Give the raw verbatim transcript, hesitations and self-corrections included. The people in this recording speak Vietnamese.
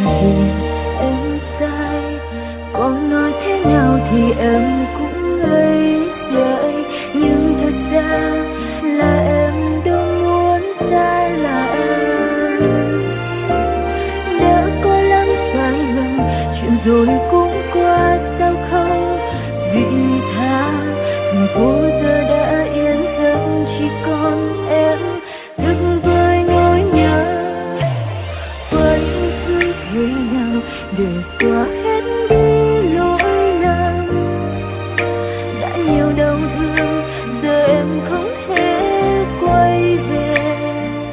gì em sai, còn nói thế nào thì em cũng ngây dại, nhưng thật ra là em đâu muốn xa là em. Đã có lắm sai lầm, chuyện rồi cũng qua sao không vị tha, thành phố giờ đã yên giấc chỉ còn em thức với nỗi nhớ. Vẫn cứ thế nào để qua